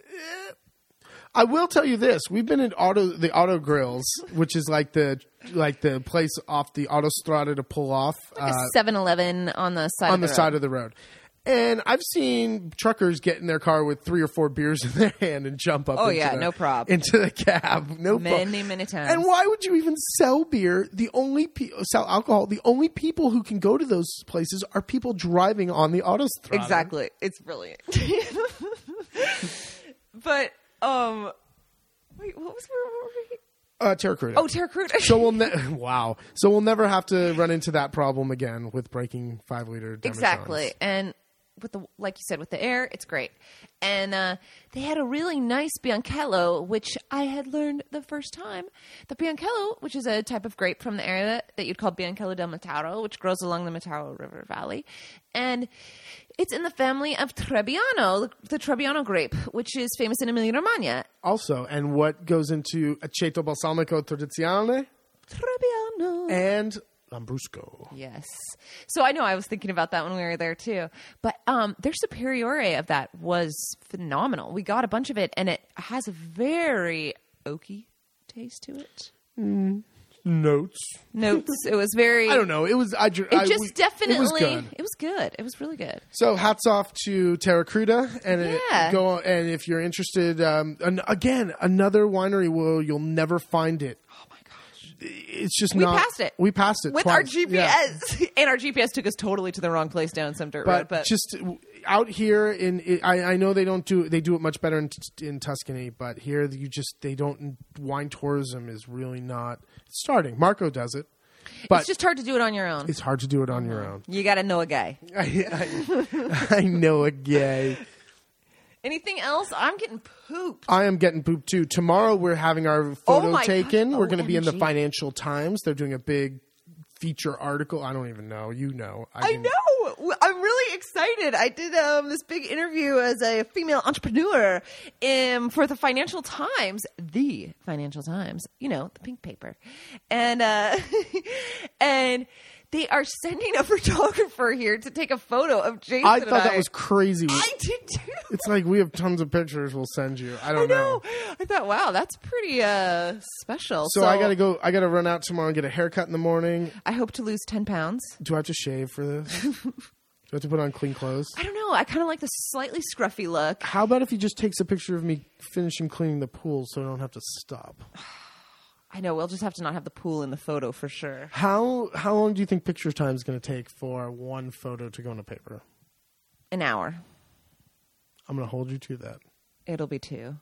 I will tell you this: we've been in auto the Auto Grills, which is like the like the place off the autostrada to pull off uh, seven eleven on the side on of the the, side road. of the road. And I've seen truckers get in their car with three or four beers in their hand and jump up Oh, into, yeah, the, no prob. into the cab. No Many, prob. many times. And why would you even sell beer? The only pe- sell alcohol. The only people who can go to those places are people driving on the autostrada. Exactly. It's brilliant. But, um, wait, what was where were we? Uh, Terra Cruda. Oh, Terra Cruda. So we'll ne- wow. So we'll never have to run into that problem again with breaking five liter. Demijohns. Exactly. And with the, like you said, with the air, it's great. And uh, they had a really nice Biancello, which I had learned the first time. The Biancello, which is a type of grape from the area that you'd call Biancello del Mataro, which grows along the Mataro River Valley. And it's in the family of Trebbiano, the Trebbiano grape, which is famous in Emilia-Romagna. Also, and what goes into Aceto Balsamico Tradizionale Trebbiano. and Lambrusco. Yes. So I know I was thinking about that when we were there too. But um, their Superiore of that was phenomenal. We got a bunch of it, and it has a very oaky taste to it. Mm. Notes. Notes. It was very. I don't know. It was. I, it It just we, definitely. It was good. It was good. It was really good. So hats off to Terra Cruda, and it- Yeah. go. And if you're interested, um, and again, another winery where you'll never find it. Oh my gosh. It's just We not. passed it. We passed it With twice. our G P Yeah. S, and our G P S took us totally to the wrong place down some dirt road. But, But just out here in, it, I, I know they don't do they do it much better in, in Tuscany, but here you just they don't. Wine tourism is really not starting. Marco does it, but it's just hard to do it on your own. it's hard to do it on your own. You got to know a guy. I, I, I know a gay. Anything else? I'm getting pooped. I am getting pooped too. Tomorrow we're having our photo Oh my taken. God. We're going to be in the O M G. Financial Times. They're doing a big feature article. I don't even know. You know. I can- know. I'm really excited. I did um, this big interview as a female entrepreneur um, for the Financial Times, the Financial Times, you know, the pink paper. And uh, and they are sending a photographer here to take a photo of Jason. I and thought that I. was crazy. I did too. It's like we have tons of pictures we'll send you. I don't I know. know. I thought, wow, that's pretty uh, special. So, I got to go. I got to run out tomorrow and get a haircut in the morning. I hope to lose ten pounds. Do I have to shave for this? Do I have to put on clean clothes? I don't know. I kind of like the slightly scruffy look. How about if he just takes a picture of me finishing cleaning the pool so I don't have to stop? I know. We'll just have to not have the pool in the photo for sure. How how long do you think picture time is going to take for one photo to go in a paper? An hour. I'm going to hold you to that. It'll be two.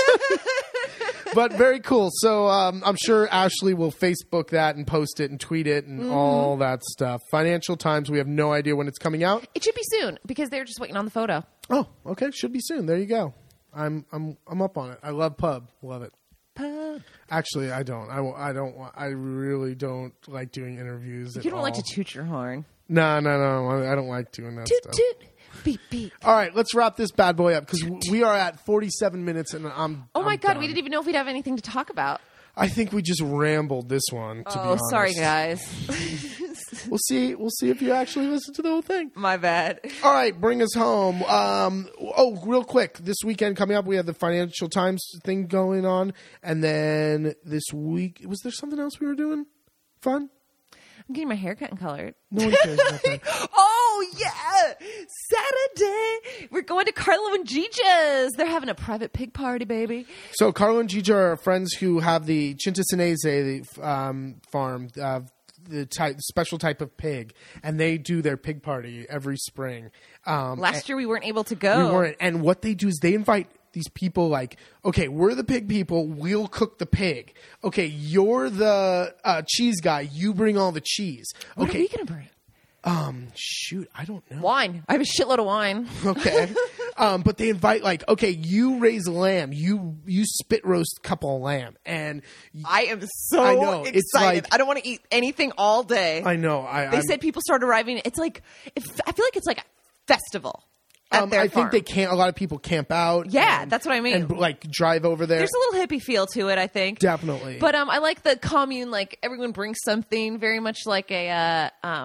But very cool. So um, I'm sure Ashley will Facebook that and post it and tweet it and Mm-hmm. all that stuff. Financial Times, we have no idea when it's coming out. It should be soon because they're just waiting on the photo. Oh, okay. Should be soon. There you go. I'm I'm I'm up on it. I love pub. Love it. Pub. Actually, I don't. I, w- I don't. wa- I really don't like doing interviews. You don't like to toot your horn. No, no, no. I I don't like doing that Toot stuff. toot. Beep beep. All right, let's wrap this bad boy up because we are at forty-seven minutes and I'm. Oh my I'm God, done. we didn't even know if we'd have anything to talk about. I think we just rambled this one. To be Oh, honest. sorry, guys. We'll see. We'll see if you actually listen to the whole thing. My bad. All right, bring us home. Um, oh, real quick, this weekend coming up, we have the Financial Times thing going on, and then this week, was there something else we were doing? Fun? I'm getting my hair cut and colored. No one cares about that. Oh, yeah. Saturday. We're going to Carlo and Gigi's. They're having a private pig party, baby. So Carlo and Gigi are friends who have the Cintacinese um, farm, uh, the type, special type of pig, and they do their pig party every spring. Um, Last year we weren't able to go. We weren't. And what they do is they invite these people like, okay, we're the pig people. We'll cook the pig. Okay, you're the uh, cheese guy. You bring all the cheese. What Okay. are we going to bring? Um, shoot, I don't know. Wine. I have a shitload of wine. Okay. um, but they invite like, okay, you raise lamb. You you spit roast a couple of lamb. And y- I am so I know, excited. it's like- I don't want to eat anything all day. I know. I, they I'm- said people start arriving. It's like, if, I feel like it's like a festival at um, their I farm. think they can't. A lot of people camp out. Yeah, and- that's what I mean. And like drive over there. There's a little hippie feel to it, I think. Definitely. But um, I like the commune. Like everyone brings something, very much like a uh, um,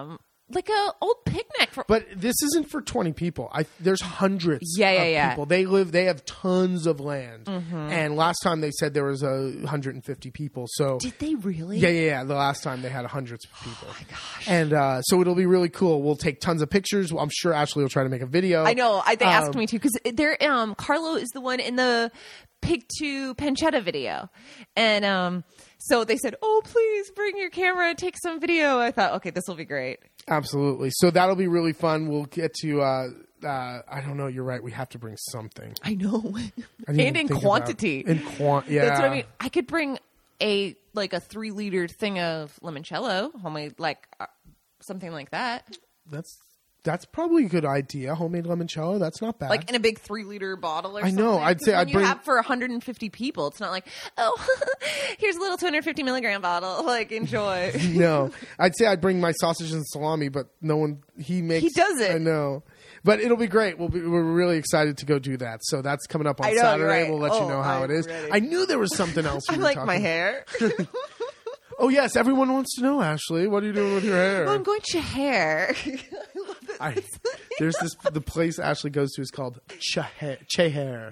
like a old picnic. For- But this isn't for twenty people. I, there's hundreds Yeah, yeah, of yeah. people. They live, they have tons of land. Mm-hmm. And last time they said there was a one hundred fifty people. So Did they really? yeah, yeah, yeah. The last time they had hundreds of people. Oh my gosh. And uh, so it'll be really cool. We'll take tons of pictures. I'm sure Ashley will try to make a video. I know. I, they asked Um, me to because they're um Carlo is the one in the Pig to Pancetta video, and um so they said, "Oh, please bring your camera, take some video." I thought, okay, this will be great. Absolutely. So that'll be really fun. We'll get to. Uh, uh, I don't know. You're right. We have to bring something. I know, I didn't and even in think quantity. about- In quant. Yeah. That's what I mean. I could bring a like a three liter thing of limoncello, homemade, like uh, something like that, That's that's probably a good idea. Homemade limoncello. That's not bad. like in a big three liter bottle or I something. know. I'd 'Cause say when I'd you bring- have for one hundred fifty people. It's not like, oh, here's a little two hundred fifty milligram bottle. Like, enjoy. No, I'd say I'd bring my sausage and salami, but no one. He makes. He does it. I know, but it'll be great. We'll be, we're really excited to go do that. So that's coming up on I know, you're Saturday. right. We'll let you Oh, know how I'm it is. ready. I knew there was something else. I we were like talking my about. hair. Oh yes, everyone wants to know, Ashley. What are you doing with your hair? Well, I'm going to hair. I love it. I, there's this the place Ashley goes to is called Chehair. Chehair.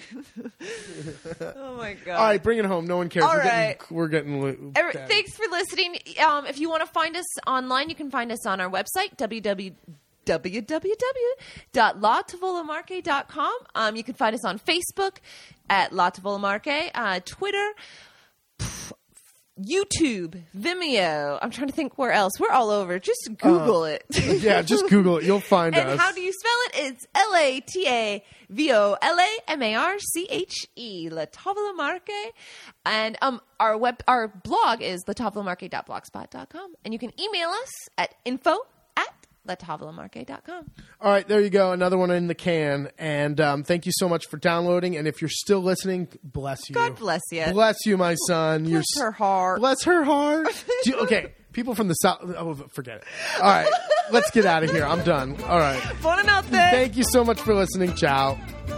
Oh my god! All right, bring it home. No one cares. All we're right. getting we're getting. lo- Every- okay. Thanks for listening. Um, if you want to find us online, you can find us on our website, w w w dot la tavola marque dot com. Um, you can find us on Facebook at La Tavola Marque, uh, Twitter, pff, YouTube, Vimeo. I'm trying to think where else. We're all over. Just Google it. Yeah, just Google it. You'll find And us. how do you spell it? It's L A T A V O L A M A R C H E, La Tavola Marque. And um, our web, our blog is la tavola marque dot blogspot dot com. And you can email us at info at la tavola marque dot com. All right, there you go. Another one in the can. And um, thank you so much for downloading. And if you're still listening, bless you. God bless you. Bless you, my son. Bless you're her heart. Bless her heart. Do you- okay, people from the south. Oh, forget it. All right, let's get out of here. I'm done. All right. Buonanotte. Thank you so much for listening. Ciao.